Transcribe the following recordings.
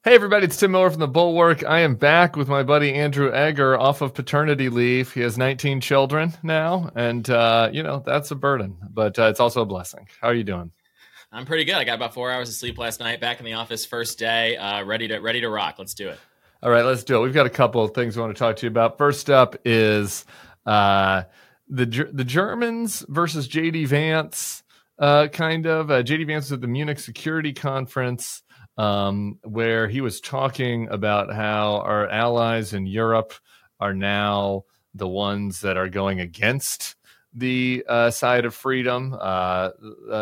Hey everybody, it's Tim Miller from The Bulwark. I am back with my buddy Andrew Egger off of paternity leave. He has 19 children now, and that's a burden, but it's also a blessing. How are you doing? I'm pretty good. I got about 4 hours of sleep last night. Back in the office, first day, ready to rock. Let's do it. All right, let's do it. We've got a couple of things we want to talk to you about. First up is the Germans versus JD Vance. JD Vance was at the Munich Security Conference, where he was talking about how our allies in Europe are now the ones that are going against the side of freedom. Our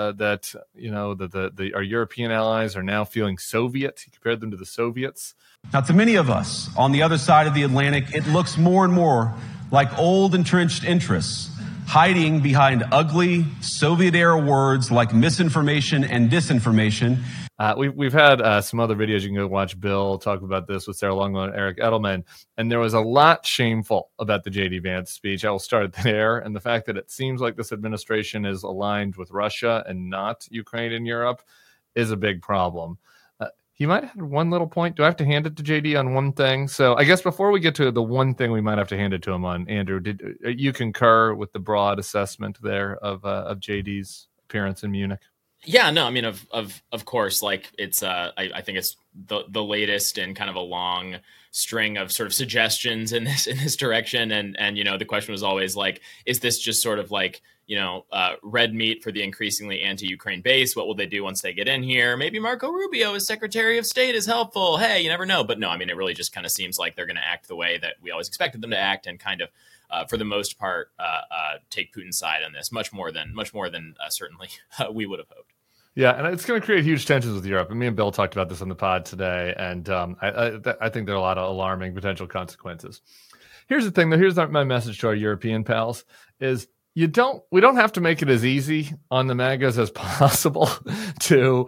European allies are now feeling Soviet. He compared them to the Soviets. Now, to many of us on the other side of the Atlantic, it looks more and more like old entrenched interests hiding behind ugly Soviet-era words like misinformation and disinformation. We've had some other videos. You can go watch Bill talk about this with Sarah Longo and Eric Edelman. And there was a lot shameful about the J.D. Vance speech. I will start there. And the fact that it seems like this administration is aligned with Russia and not Ukraine and Europe is a big problem. He might have had one little point. Do I have to hand it to JD on one thing? So I guess before we get to the one thing we might have to hand it to him on, Andrew, did you concur with the broad assessment there of JD's appearance in Munich? Yeah, no, I mean, of course, like it's, I think it's the latest in kind of a long string of sort of suggestions in this direction. And, the question was always like, is this just sort of like, red meat for the increasingly anti-Ukraine base? What will they do once they get in here? Maybe Marco Rubio as Secretary of State is helpful. Hey, you never know. But no, I mean, it really just kind of seems like they're going to act the way that we always expected them to act and kind of, for the most part, take Putin's side on this, much more than certainly we would have hoped. Yeah, and it's going to create huge tensions with Europe. And me and Bill talked about this on the pod today, and I think there are a lot of alarming potential consequences. Here's the thing, though. Here's my message to our European pals: is we don't have to make it as easy on the MAGAs as possible to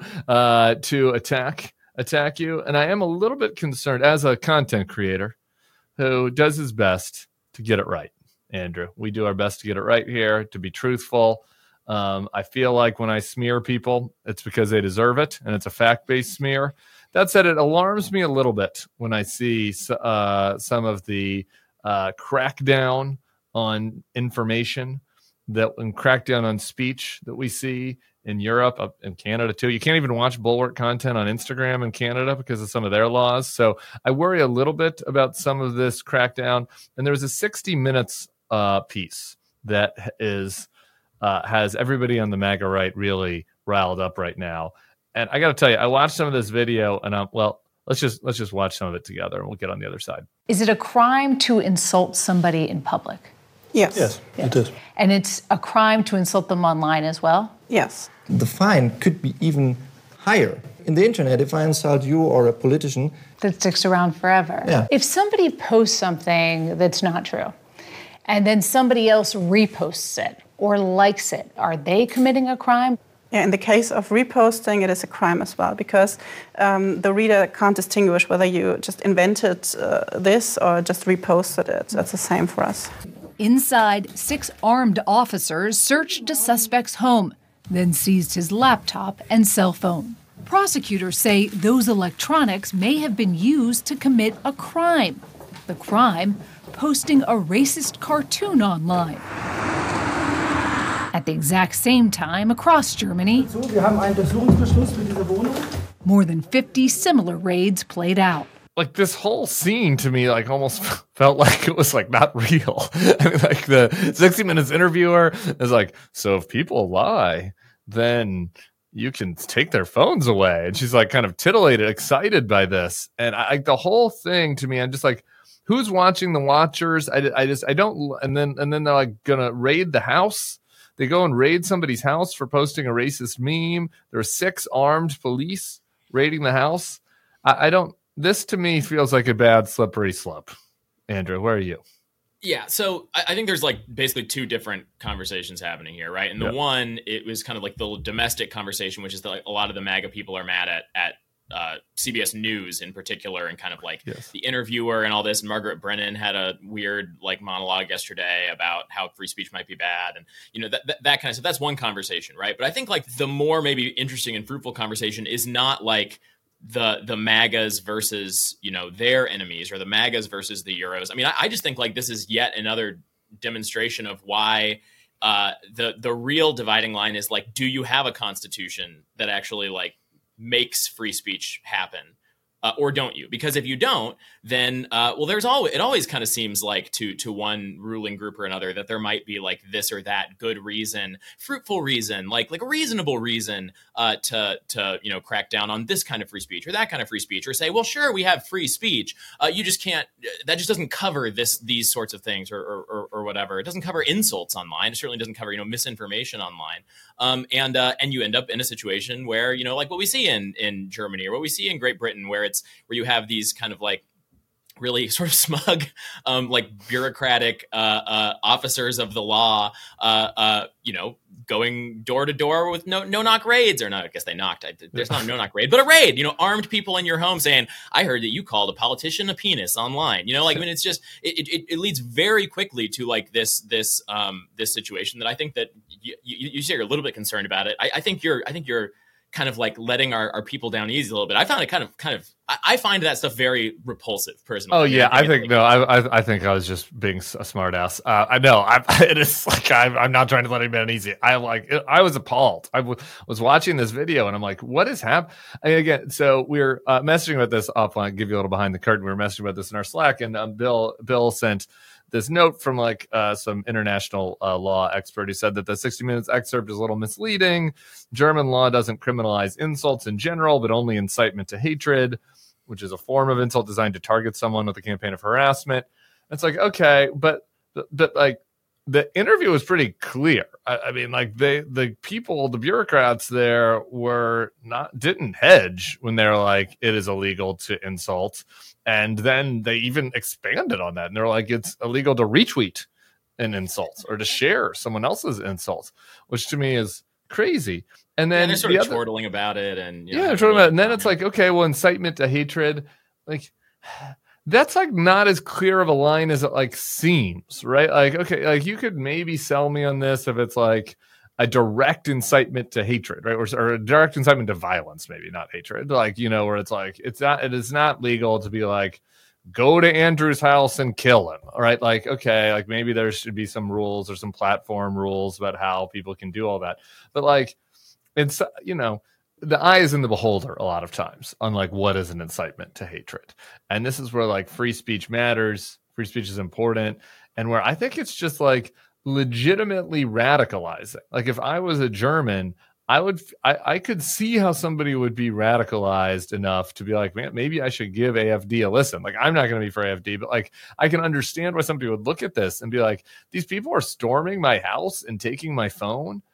attack you. And I am a little bit concerned as a content creator who does his best to get it right. Andrew, we do our best to get it right here, to be truthful. I feel like when I smear people, it's because they deserve it, and it's a fact-based smear. That said, it alarms me a little bit when I see some of the crackdown on information and crackdown on speech that we see in Europe, up in Canada too. You can't even watch Bulwark content on Instagram in Canada because of some of their laws. So I worry a little bit about some of this crackdown. And there was a 60 Minutes piece that has everybody on the MAGA right really riled up right now. And I got to tell you, I watched some of this video, and let's just watch some of it together, and we'll get on the other side. Is it a crime to insult somebody in public? Yes, it is. And it's a crime to insult them online as well? Yes. The fine could be even higher. In the internet, if I insult you or a politician, that sticks around forever. Yeah. If somebody posts something that's not true, and then somebody else reposts it or likes it, are they committing a crime? Yeah, in the case of reposting, it is a crime as well, because the reader can't distinguish whether you just invented this or just reposted it. That's the same for us. Inside, 6 armed officers searched a suspect's home, then seized his laptop and cell phone. Prosecutors say those electronics may have been used to commit a crime. The crime, posting a racist cartoon online. At the exact same time, across Germany, more than 50 similar raids played out. Like, this whole scene to me, like, almost felt like it was, like, not real. I mean, like, the 60 Minutes interviewer is like, so if people lie, then you can take their phones away. And she's, like, kind of titillated, excited by this. And the whole thing to me, I'm just like, who's watching the watchers? I don't. And then they're, like, gonna raid the house. They go and raid somebody's house for posting a racist meme. There are 6 armed police raiding the house. I don't. This to me feels like a bad slippery slope. Andrew, where are you? Yeah, so I think there's like basically 2 different conversations happening here, right? And the one, it was kind of like the domestic conversation, which is that like a lot of the MAGA people are mad at CBS News in particular, and kind of like the interviewer and all this. And Margaret Brennan had a weird like monologue yesterday about how free speech might be bad, and that kind of stuff. That's one conversation, right? But I think like the more maybe interesting and fruitful conversation is not like the MAGAs versus, you know, their enemies, or the MAGAs versus the Euros. I mean, I just think like this is yet another demonstration of why the real dividing line is like, do you have a constitution that actually like makes free speech happen? Or don't you? Because if you don't, then well, it always kind of seems like to one ruling group or another that there might be like this or that good reason, fruitful reason, like a reasonable reason to you know, crack down on this kind of free speech or that kind of free speech, or say, well, sure, we have free speech. You just can't. That just doesn't cover these sorts of things or whatever. It doesn't cover insults online. It certainly doesn't cover, you know, misinformation online. And you end up in a situation where, you know, like what we see in Germany or what we see in Great Britain, where you have these kind of like really sort of smug, like bureaucratic officers of the law, you know, going door to door with no knock raids, or not. I guess they knocked. There's not a no knock raid, but a raid. You know, armed people in your home saying, "I heard that you called a politician a penis online." You know, like, I mean, it's just it leads very quickly to like this situation that I think that you say you're a little bit concerned about it. I think you're kind of like letting our people down easy a little bit. I found it kind of I find that stuff very repulsive personally. Oh yeah, I think I was just being a smart ass. I know it is like I'm not trying to let anybody down easy. I was appalled. I was watching this video and I'm like, what is happening? Again, so we're messaging about this offline. Give you a little behind the curtain. We were messaging about this in our Slack, and Bill sent this note from like some international law expert who said that the 60 Minutes excerpt is a little misleading. German law doesn't criminalize insults in general, but only incitement to hatred, which is a form of insult designed to target someone with a campaign of harassment. It's like, okay, but like the interview was pretty clear. I mean, like the bureaucrats there didn't hedge when they're like, it is illegal to insult. And then they even expanded on that. And they're like, it's illegal to retweet an insult or to share someone else's insults, which to me is crazy. And then they're sort of chortling about it. And chortling about it. And then it's like, okay, well, incitement to hatred, like that's like not as clear of a line as it like seems, right? Like, okay, like you could maybe sell me on this if it's like a direct incitement to hatred, right? Or a direct incitement to violence, maybe not hatred, like, you know, where it's like, it is not legal to be like, go to Andrew's house and kill him. All right. Like, okay, like maybe there should be some rules or some platform rules about how people can do all that. But like, it's, you know, the eye is in the beholder a lot of times on like what is an incitement to hatred. And this is where like free speech matters. Free speech is important. And where I think it's just like legitimately radicalizing. Like if I was a German, I could see how somebody would be radicalized enough to be like, man, maybe I should give AFD a listen. Like I'm not going to be for AFD, but like I can understand why somebody would look at this and be like, these people are storming my house and taking my phone.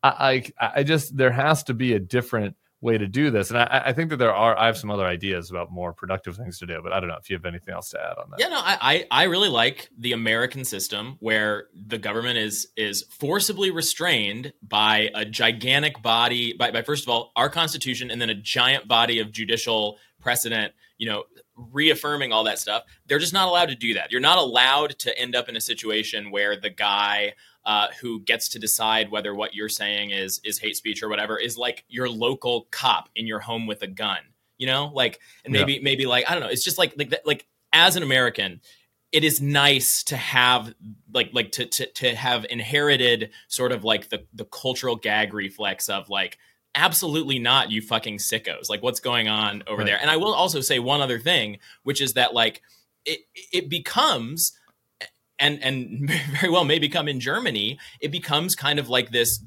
I just, there has to be a different way to do this. And I think that I have some other ideas about more productive things to do, but I don't know if you have anything else to add on that. Yeah, no, I really like the American system where the government is forcibly restrained by a gigantic body, by first of all, our Constitution, and then a giant body of judicial precedent, you know, reaffirming all that stuff. They're just not allowed to do that. You're not allowed to end up in a situation where the guy who gets to decide whether what you're saying is hate speech or whatever is like your local cop in your home with a gun, you know, like, and maybe like, I don't know. It's just like as an American, it is nice to have to have inherited sort of like the cultural gag reflex of like, absolutely not, you fucking sickos. Like what's going on over there? And I will also say one other thing, which is that like it becomes, and very well may become in Germany, it becomes kind of like this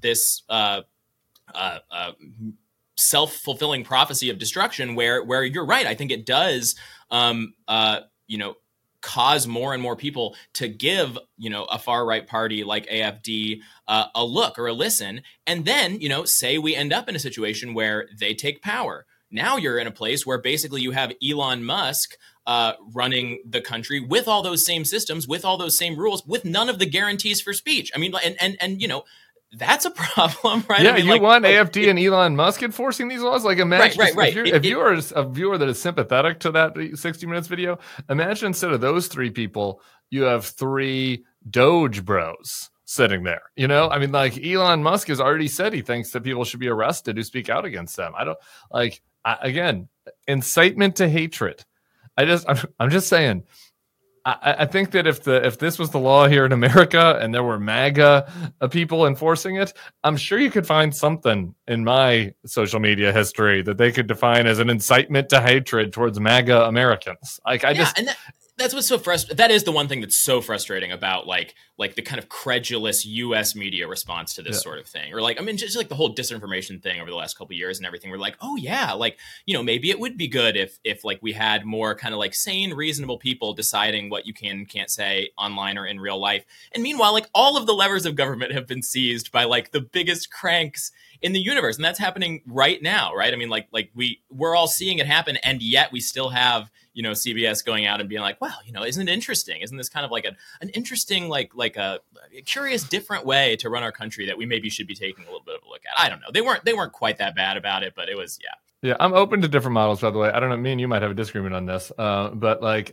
self-fulfilling prophecy of destruction where you're right. I think it does, you know, cause more and more people to give, you know, a far right party like AFD a look or a listen. And then, you know, say we end up in a situation where they take power. Now you're in a place where basically you have Elon Musk running the country with all those same systems, with all those same rules, with none of the guarantees for speech. I mean, and you know, that's a problem, right? Yeah, I mean, you want AFD and Elon Musk enforcing these laws? Like, imagine right. If you are a viewer that is sympathetic to that 60 Minutes video, imagine instead of those three people, you have three Doge bros sitting there. You know, I mean, like Elon Musk has already said he thinks that people should be arrested who speak out against them. I don't like. Again, incitement to hatred. I'm just saying. I think that if this was the law here in America and there were MAGA people enforcing it, I'm sure you could find something in my social media history that they could define as an incitement to hatred towards MAGA Americans. That's what's so frustrating. That is the one thing that's so frustrating about like the kind of credulous U.S. media response to this sort of thing, or just like the whole disinformation thing over the last couple of years and everything. We're like, oh yeah, like, maybe it would be good if like we had more kind of like sane, reasonable people deciding what you can and can't say online or in real life. And meanwhile, like all of the levers of government have been seized by like the biggest cranks in the universe, and that's happening right now, right? I mean, like we're all seeing it happen, and yet we still have CBS going out and being like, well, isn't it interesting? Isn't this kind of like an interesting, like a curious, different way to run our country that we maybe should be taking a little bit of a look at? I don't know. They weren't quite that bad about it, but it was, yeah. Yeah, I'm open to different models, by the way. I don't know. Me and you might have a disagreement on this, but like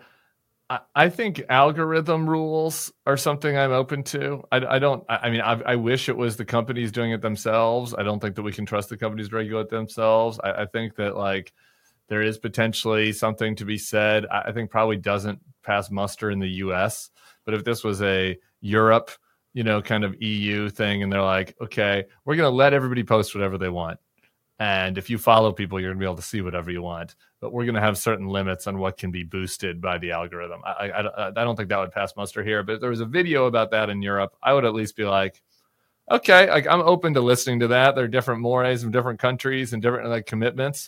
I think algorithm rules are something I'm open to. I wish it was the companies doing it themselves. I don't think that we can trust the companies to regulate themselves. I think that like there is potentially something to be said. I think probably doesn't pass muster in the US, but if this was a Europe, kind of EU thing, and they're like, okay, we're going to let everybody post whatever they want. And if you follow people, you're going to be able to see whatever you want. But we're going to have certain limits on what can be boosted by the algorithm. I don't think that would pass muster here. But if there was a video about that in Europe, I would at least be like, okay, like I'm open to listening to that. There are different mores from different countries and different like commitments.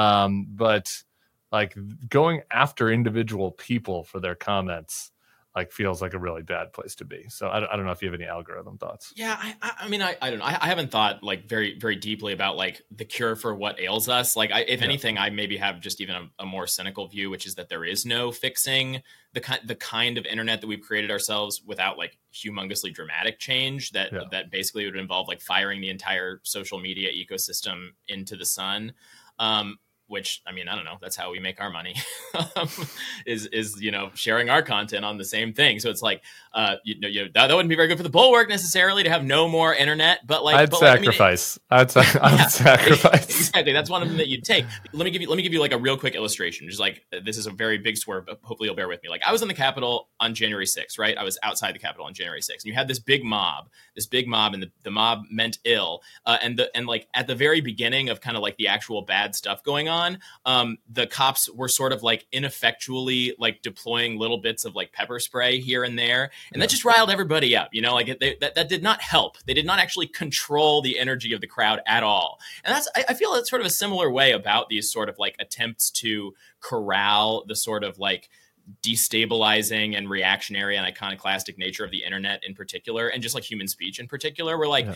But like going after individual people for their comments like feels like a really bad place to be. So I don't know if you have any algorithm thoughts. Yeah, I mean, I don't know. I haven't thought like very, very deeply about like the cure for what ails us. Like, if anything, I maybe have just even a more cynical view, which is that there is no fixing the kind of internet that we've created ourselves without like humongously dramatic change that basically would involve like firing the entire social media ecosystem into the sun. Which, I mean, I don't know. That's how we make our money is sharing our content on the same thing. So it's like, that wouldn't be very good for the bulwark necessarily to have no more internet, but like, I'd sacrifice. I'd sacrifice. Exactly. That's one of them that you'd take. Let me give you like a real quick illustration. Just like, this is a very big swerve, but hopefully you'll bear with me. Like I was in the Capitol on January 6th, right? I was outside the Capitol on January 6th. And you had this big mob, and the mob meant ill. And like at the very beginning of kind of like the actual bad stuff going on, the cops were sort of like ineffectually like deploying little bits of like pepper spray here and there, and that just riled everybody up. Like that did not help. They did not actually control the energy of the crowd at all. And I feel that's sort of a similar way about these sort of like attempts to corral the sort of like destabilizing and reactionary and iconoclastic nature of the internet in particular, and just like human speech in particular, where like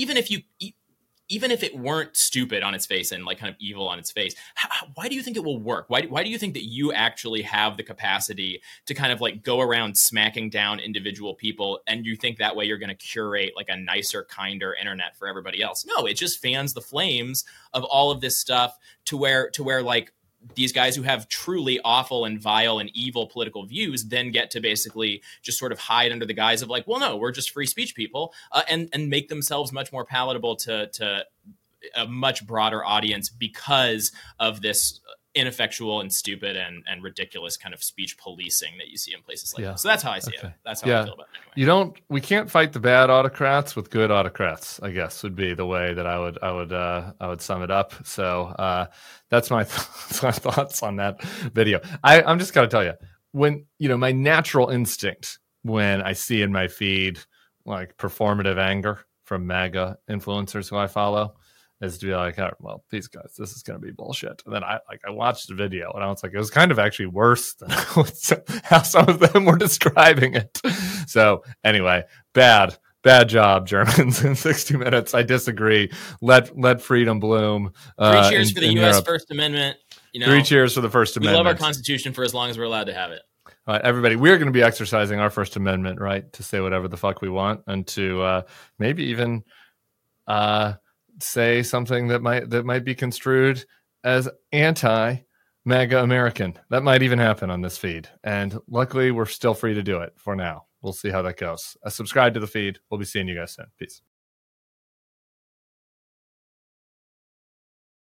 even if it weren't stupid on its face and like kind of evil on its face, why do you think it will work? Why do you think that you actually have the capacity to kind of like go around smacking down individual people, and you think that way you're going to curate like a nicer, kinder internet for everybody else? No, it just fans the flames of all of this stuff to where like these guys who have truly awful and vile and evil political views then get to basically just sort of hide under the guise of like, well, no, we're just free speech people, and make themselves much more palatable to a much broader audience because of this ineffectual and stupid and ridiculous kind of speech policing that you see in places like that. So that's how I see it. That's how I feel about it anyway. We can't fight the bad autocrats with good autocrats, I guess would be the way that I would sum it up. So that's my thoughts on that video. I'm just going to tell you, when, my natural instinct when I see in my feed like performative anger from MAGA influencers who I follow is to be like, oh, well, these guys, this is going to be bullshit. And then I watched the video and I was like, it was kind of actually worse than how some of them were describing it. So anyway, bad job, Germans, in 60 Minutes. I disagree. Let freedom bloom. 3 cheers for the U.S. Europe. First Amendment. 3 cheers for the First Amendment. We love our Constitution for as long as we're allowed to have it. All right, everybody, we're going to be exercising our First Amendment right to say whatever the fuck we want, and to maybe even say something that might be construed as anti-MAGA American. That might even happen on this feed. And luckily, we're still free to do it for now. We'll see how that goes. Subscribe to the feed. We'll be seeing you guys soon. Peace.